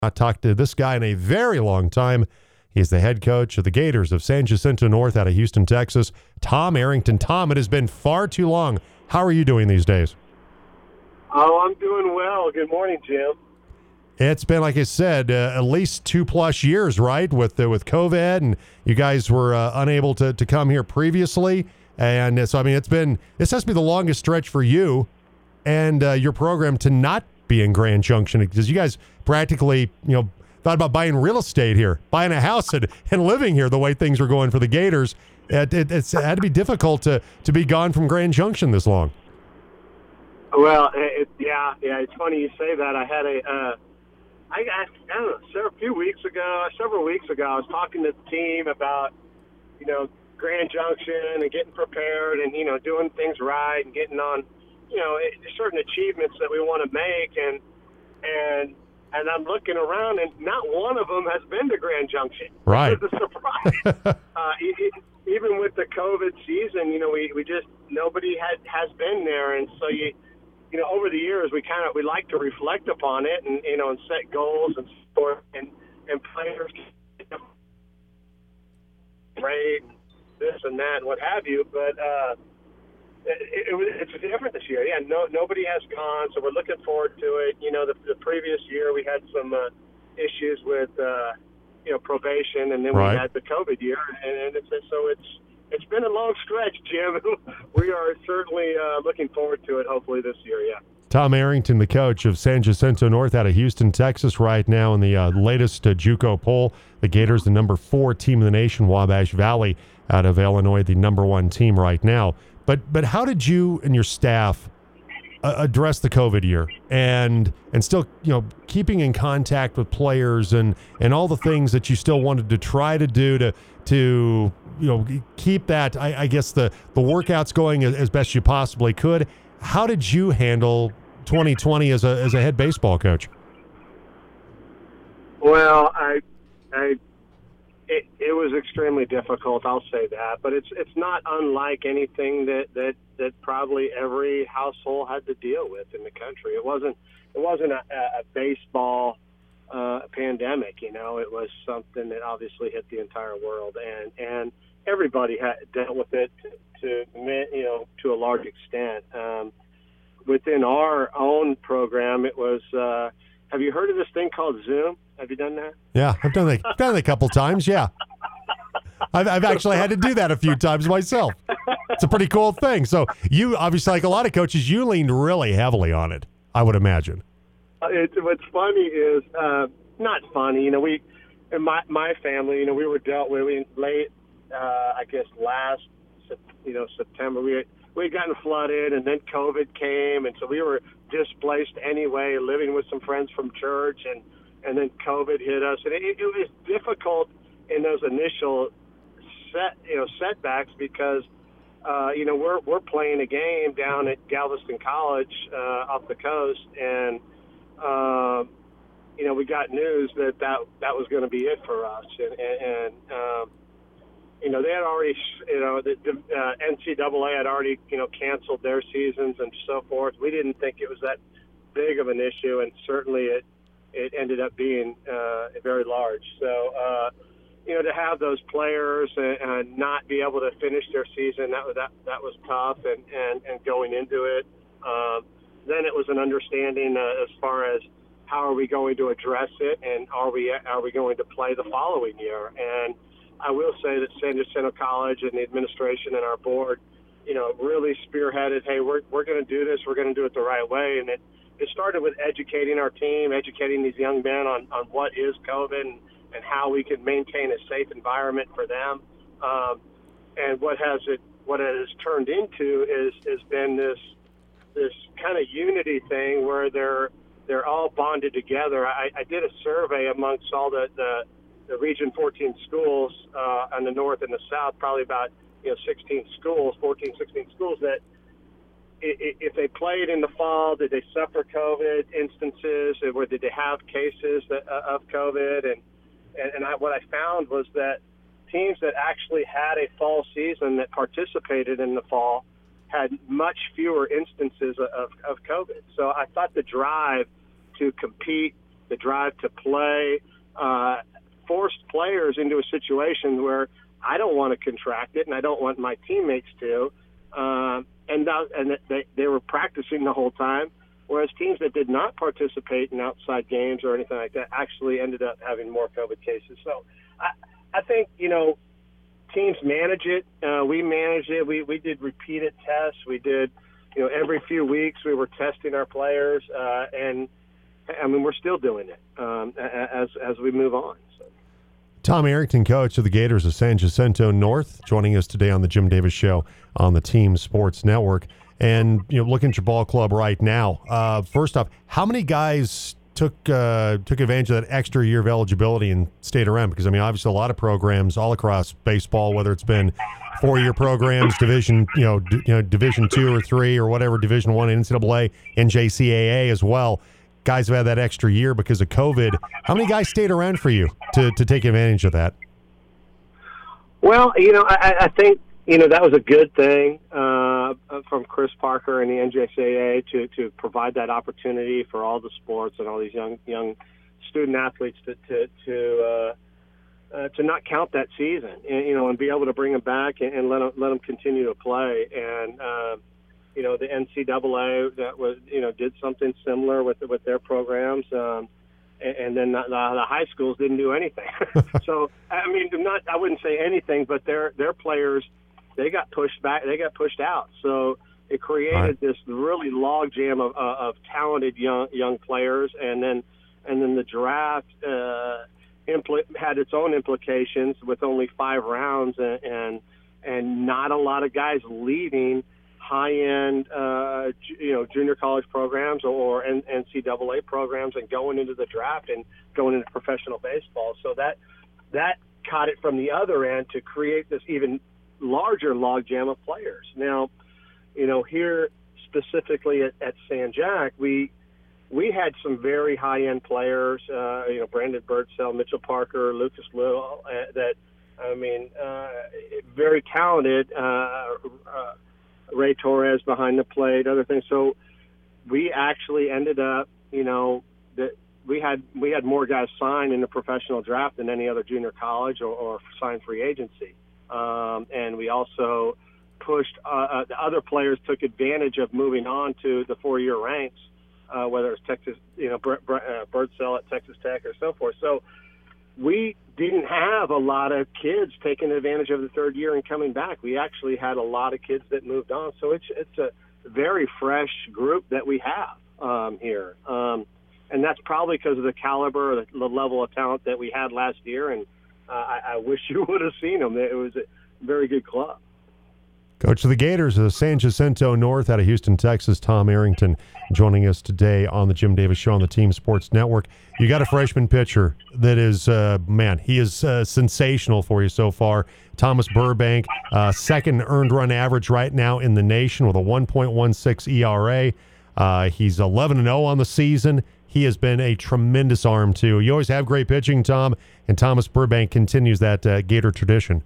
Not talked to this guy in a very long time. He's the head coach of the Gators of San Jacinto North out of Houston, Texas. Tom Arrington. Tom, it has been far too long. How are you doing these days? Oh, I'm doing well. Good morning, Jim. It's been, like I said, at least 2+ years, right, with COVID, and you guys were unable to come here previously. And so, I mean, this has to be the longest stretch for you and your program to not be in Grand Junction, because you guys practically, thought about buying real estate here, buying a house and living here the way things were going for the Gators. It's had to be difficult to be gone from Grand Junction this long. Well, it's funny you say that. I had I don't know, several weeks ago, I was talking to the team about, Grand Junction and getting prepared and, doing things right and getting on, certain achievements that we want to make. And I'm looking around, and not one of them has been to Grand Junction. Right. It's a surprise. Even with the COVID season, we just, nobody has been there. And so over the years, we like to reflect upon it and, and set goals and support and players great, this and that and what have you. But it's different this year. Yeah, nobody has gone, so we're looking forward to it. The previous year we had some issues with probation, and then right. We had the COVID year, and it's been a long stretch, Jim. We are certainly looking forward to it. Hopefully this year, yeah. Tom Arrington, the coach of San Jacinto North out of Houston, Texas, right now in the latest JUCO poll. The Gators, the number 4 team in the nation. Wabash Valley out of Illinois, the number 1 team right now. But how did you and your staff address the COVID year and still keeping in contact with players and all the things that you still wanted to try to do to keep that I guess the workouts going as best you possibly could? How did you handle 2020 as a head baseball coach? Well, it was extremely difficult, I'll say that, but it's not unlike anything that probably every household had to deal with in the country. It wasn't a baseball pandemic, it was something that obviously hit the entire world, and everybody had dealt with it to a large extent. Within our own program, it was. Have you heard of this thing called Zoom? Have you done that? Yeah, I've done it a couple times. Yeah, I've actually had to do that a few times myself. It's a pretty cool thing. So you obviously, like a lot of coaches, you leaned really heavily on it, I would imagine. What's funny is not funny. We in my family, we were dealt with in late. I guess last September we had gotten flooded, and then COVID came, and so we were displaced anyway, living with some friends from church, and then COVID hit us, and it was difficult in those initial setbacks because we're playing a game down at Galveston College off the coast, and we got news that was going to be it for us, and they had already, the NCAA had already, canceled their seasons and so forth. We didn't think it was that big of an issue, and certainly it ended up being very large. So, to have those players and not be able to finish their season, that was tough. And going into it, then it was an understanding as far as how are we going to address it, and are we going to play the following year? And I will say that San Jacinto College and the administration and our board, really spearheaded, hey, we're going to do this. We're going to do it the right way. And it started with educating our team, educating these young men on what is COVID and how we can maintain a safe environment for them. And what it has turned into has been this kind of unity thing where they're all bonded together. I did a survey amongst all the Region 14 schools on the north and the south, probably about 16 schools, that if they played in the fall, did they suffer COVID instances, or did they have cases of COVID? And what I found was that teams that actually had a fall season that participated in the fall had much fewer instances of COVID. So I thought the drive to compete the drive to play, forced players into a situation where I don't want to contract it and I don't want my teammates to. And they were practicing the whole time, whereas teams that did not participate in outside games or anything like that actually ended up having more COVID cases. So I think, teams manage it. We managed it. We did repeated tests. We did, every few weeks we were testing our players. And, I mean, we're still doing it as we move on. So. Tom Arrington, coach of the Gators of San Jacinto North, joining us today on the Jim Davis Show on the Team Sports Network. And, looking at your ball club right now, first off, how many guys took advantage of that extra year of eligibility and stayed around? Because, I mean, obviously a lot of programs all across baseball, whether it's been 4-year programs, Division 2 or 3 or whatever, Division 1, NCAA, NJCAA as well, guys have had that extra year because of COVID. How many guys stayed around for you to take advantage of that? Well, I think, that was a good thing from Chris Parker and the NJCAA to provide that opportunity for all the sports and all these young student athletes to not count that season, and be able to bring them back and let them continue to play. And the NCAA that was did something similar with their programs. And then the high schools didn't do anything. So I mean, I wouldn't say anything, but their players, they got pushed back. They got pushed out. So it created this really log jam of talented young players, and then the draft had its own implications with only 5 rounds and not a lot of guys leaving high-end, junior college programs or NCAA programs and going into the draft and going into professional baseball. So that caught it from the other end to create this even larger logjam of players. Now, here specifically at San Jac, we had some very high-end players, Brandon Birdsell, Mitchell Parker, Lucas Little, very talented, Ray Torres behind the plate, other things. So we actually ended up, that we had more guys sign in the professional draft than any other junior college or sign free agency. And we also pushed the other players took advantage of moving on to the 4-year ranks, whether it's Texas, Birdsell at Texas Tech or so forth. So we didn't have a lot of kids taking advantage of the 3rd year and coming back. We actually had a lot of kids that moved on. So it's a very fresh group that we have here. And that's probably because of the caliber, the level of talent that we had last year. And I wish you would have seen them. It was a very good club. Coach of the Gators of San Jacinto North out of Houston, Texas, Tom Arrington, joining us today on the Jim Davis Show on the Team Sports Network. You got a freshman pitcher that is, he is sensational for you so far. Thomas Burbank, second earned run average right now in the nation with a 1.16 ERA. He's 11-0 on the season. He has been a tremendous arm, too. You always have great pitching, Tom, and Thomas Burbank continues that Gator tradition.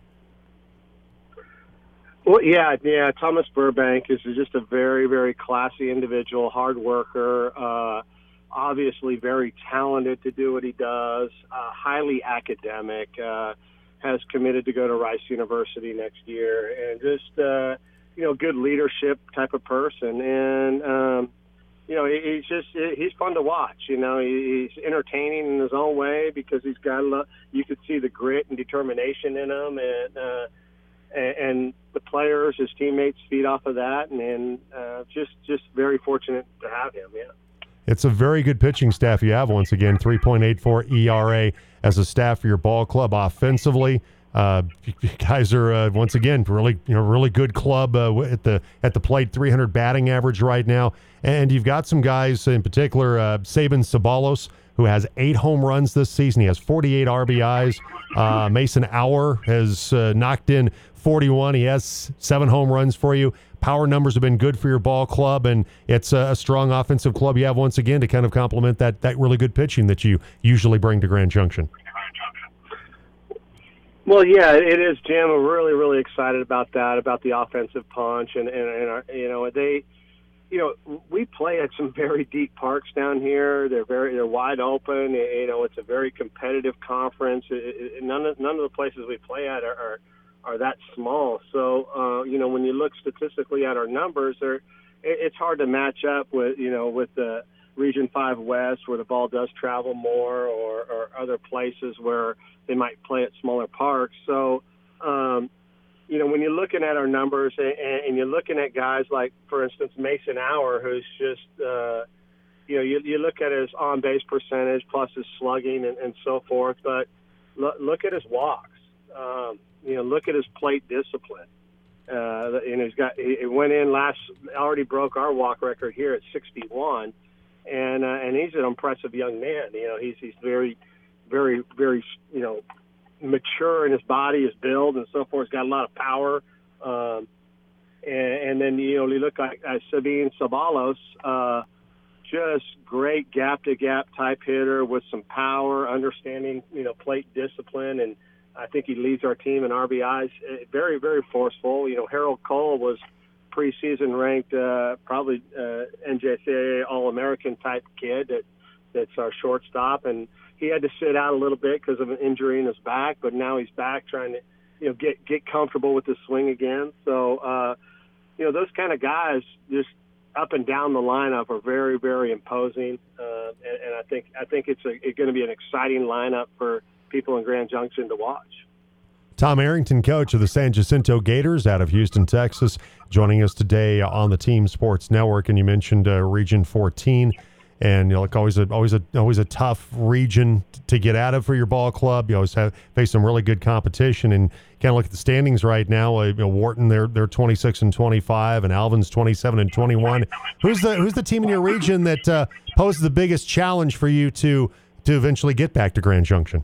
Well, yeah. Thomas Burbank is just a very, very classy individual, hard worker, obviously very talented to do what he does, highly academic, has committed to go to Rice University next year, and just, good leadership type of person. And, he's fun to watch. He's entertaining in his own way because he's got you could see the grit and determination in him, and the players, his teammates, feed off of that, and just very fortunate to have him. Yeah, it's a very good pitching staff you have. Once again, 3.84 ERA as a staff for your ball club. Offensively, you guys are once again really good club at the plate. 300 batting average right now, and you've got some guys in particular, Sabin Sabalos, who has 8 home runs this season. He has 48 RBIs. Mason Auer has knocked in 41. He has 7 home runs for you. Power numbers have been good for your ball club, and it's a strong offensive club you have once again to kind of complement that really good pitching that you usually bring to Grand Junction. Well, yeah, it is, Jim. We're really, really excited about that, about the offensive punch, and our, we play at some very deep parks down here. They're wide open. It's a very competitive conference. None of the places we play at are that small. So, when you look statistically at our numbers, it's hard to match up with the Region 5 West, where the ball does travel more, or other places where they might play at smaller parks. So, when you're looking at our numbers and you're looking at guys like, for instance, Mason Hour, who's just, you look at his on-base percentage plus his slugging and so forth, but look at his walks. Look at his plate discipline. He went in already broke our walk record here at 61, and he's an impressive young man. He's very, very, very, mature in his body, his build, and so forth. He's got a lot of power. And then, you look at Sabine Sabalos, just great gap-to-gap type hitter with some power, understanding, plate discipline, and I think he leads our team in RBIs. Very, very forceful. Harold Cole was preseason ranked probably NJCAA All-American type kid that's our shortstop, and he had to sit out a little bit because of an injury in his back, but now he's back trying to, get comfortable with his swing again. So, those kind of guys just up and down the lineup are very, very imposing, and I think it's going to be an exciting lineup for people in Grand Junction to watch. Tom Arrington, coach of the San Jacinto Gators out of Houston, Texas, joining us today on the Team Sports Network. And you mentioned Region 14. And always a tough region to get out of for your ball club. You always face some really good competition, and kind of look at the standings right now. Wharton, they're 26-25, and Alvin's 27-21. Who's the team in your region that poses the biggest challenge for you to eventually get back to Grand Junction?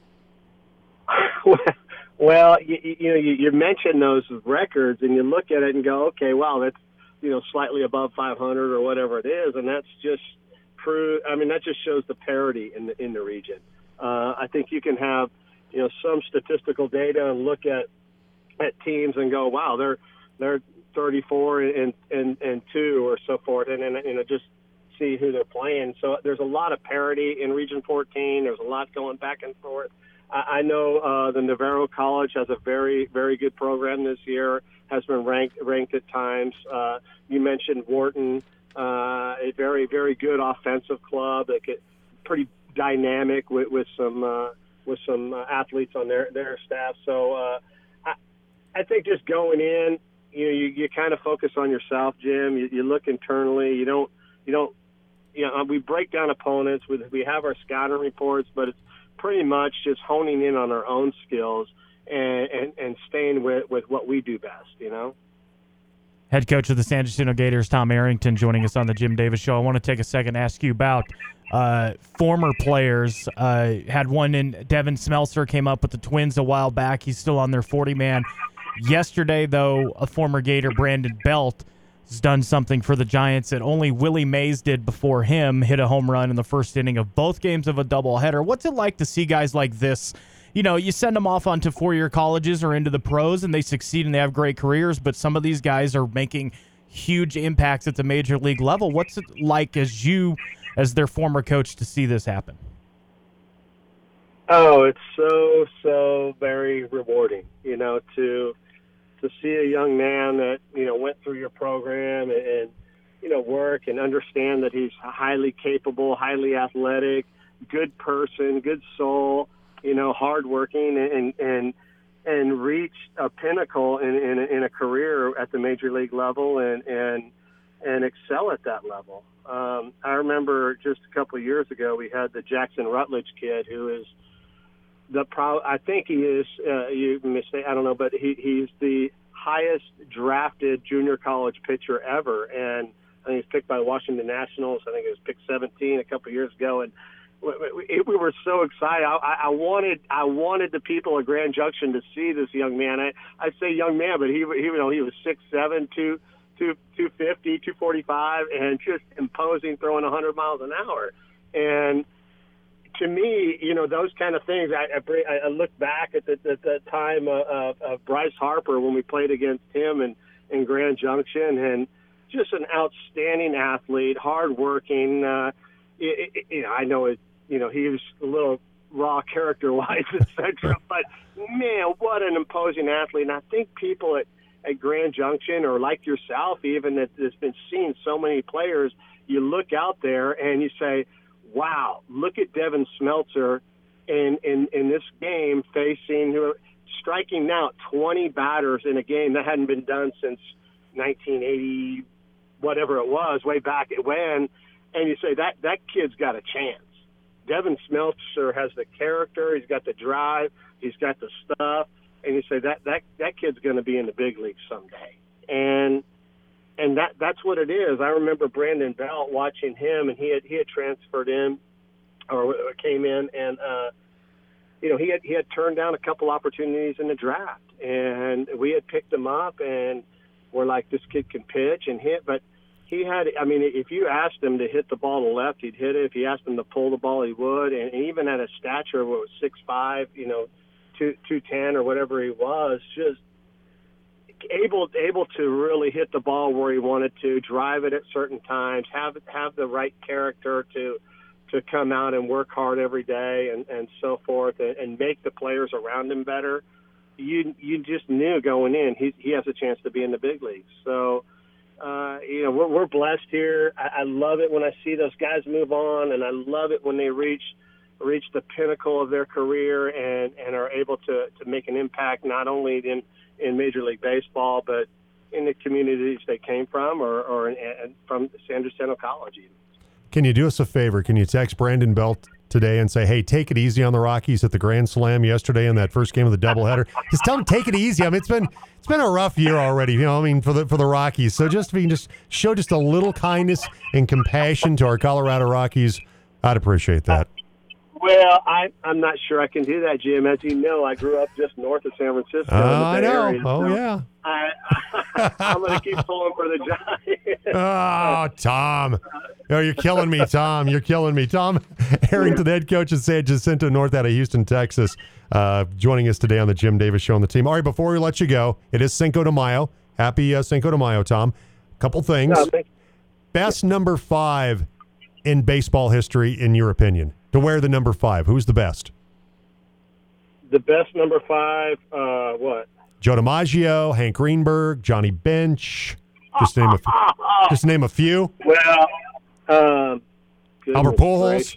Well, you mentioned those records, and you look at it and go, okay, wow, that's slightly above 500 or whatever it is, and that's just true. I mean, that just shows the parity in the region. I think you can have some statistical data and look at teams and go, wow, they're 34 and 2 or so forth, and just see who they're playing. So there's a lot of parity in Region 14. There's a lot going back and forth. I know the Navarro College has a very, very good program this year, has been ranked at times. You mentioned Wharton, a very, very good offensive club, pretty dynamic with some athletes on their staff. So I think just going in, you kind of focus on yourself, Jim. You look internally. You don't. We break down opponents. We have our scouting reports, but it's pretty much just honing in on our own skills and staying with what we do best, Head coach of the San Jacinto Gators, Tom Arrington, joining us on the Jim Davis Show. I want to take a second to ask you about former players. Had one in Devin Smeltzer, came up with the Twins a while back. He's still on their 40-man. Yesterday, though, a former Gator, Brandon Belt, has done something for the Giants that only Willie Mays did before him, hit a home run in the first inning of both games of a doubleheader. What's it like to see guys like this? You send them off onto four-year colleges or into the pros, and they succeed and they have great careers, but some of these guys are making huge impacts at the major league level. What's it like as their former coach, to see this happen? Oh, it's so very rewarding, to see a young man that, went through your program and work and understand that he's highly capable, highly athletic, good person, good soul, hardworking, and reach a pinnacle in a career at the major league level and excel at that level. I remember just a couple of years ago we had the Jackson Rutledge kid, who is I think he is. You may say, I don't know, but he's the highest drafted junior college pitcher ever, and I think he's picked by the Washington Nationals. I think he was picked 17 a couple of years ago, and we were so excited. I wanted the people of Grand Junction to see this young man. I say young man, but he was 6'7", 250, 245, and just imposing, throwing 100 miles an hour. And to me, those kind of things, I look back at the time of Bryce Harper when we played against him in Grand Junction, and just an outstanding athlete, hardworking. I know it. He was a little raw character-wise, etc. But man, what an imposing athlete! And I think people at Grand Junction, or like yourself, even that has been seeing so many players, you look out there and you say, "Wow, look at Devin Smeltzer in this game, striking out 20 batters in a game that hadn't been done since 1980, whatever it was, way back when." And you say that kid's got a chance. Devin Smeltzer has the character, he's got the drive, he's got the stuff, and you say that kid's going to be in the big leagues someday. And that's what it is. I remember Brandon Belt watching him, and he had transferred in or came in, and he had turned down a couple opportunities in the draft, and we had picked him up, and we're like, this kid can pitch and hit, but he had, if you asked him to hit the ball to left, he'd hit it. If you asked him to pull the ball, he would. And even at a stature of 6'5", 210 or whatever he was, just able to really hit the ball where he wanted to, drive it at certain times, have the right character to come out and work hard every day and so forth, and make the players around him better. You just knew going in he has a chance to be in the big leagues. So. We're blessed here. I love it when I see those guys move on, and I love it when they reach the pinnacle of their career and are able to make an impact not only in Major League Baseball, but in the communities they came from or from San Jacinto College even. Can you do us a favor? Can you text Brandon Belt today and say, hey, take it easy on the Rockies at the Grand Slam yesterday in that first game of the doubleheader? Just tell them, take it easy. It's been a rough year already, for the Rockies. So just show just a little kindness and compassion to our Colorado Rockies. I'd appreciate that. Well, I'm not sure I can do that, Jim. As you know, I grew up just north of San Francisco. I know. Area, so yeah. I'm going to keep pulling for the Giants. Oh, Tom. Oh, you're killing me, Tom. You're killing me. Tom Arrington, the head coach of San Jacinto North out of Houston, Texas, joining us today on the Jim Davis Show on the team. All right, before we let you go, it is Cinco de Mayo. Happy Cinco de Mayo, Tom. Couple things. Best number 5 in baseball history, in your opinion, to wear the number 5. Who's the best? The best number 5, what? Joe DiMaggio, Hank Greenberg, Johnny Bench. Just to name a few. Well, Albert Pujols.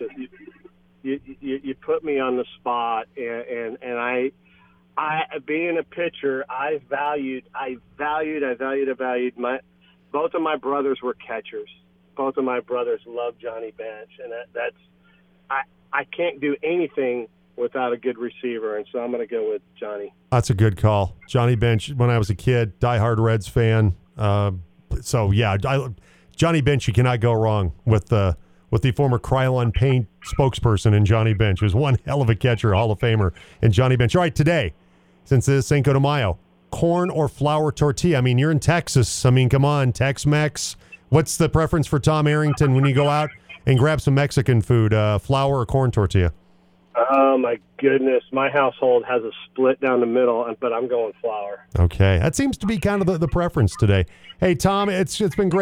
You put me on the spot, and I being a pitcher, I valued both of my brothers were catchers. Both of my brothers loved Johnny Bench, and I can't do anything without a good receiver, and so I'm going to go with Johnny. That's a good call. Johnny Bench, when I was a kid, diehard Reds fan. Johnny Bench, you cannot go wrong with the former Krylon Paint spokesperson in Johnny Bench. He was one hell of a catcher, Hall of Famer, and Johnny Bench. All right, today, since it is Cinco de Mayo, corn or flour tortilla? You're in Texas. Come on, Tex-Mex. What's the preference for Tom Arrington when you go out and grab some Mexican food, flour or corn tortilla? Oh, my goodness. My household has a split down the middle, but I'm going flour. Okay. That seems to be kind of the preference today. Hey, Tom, it's been great.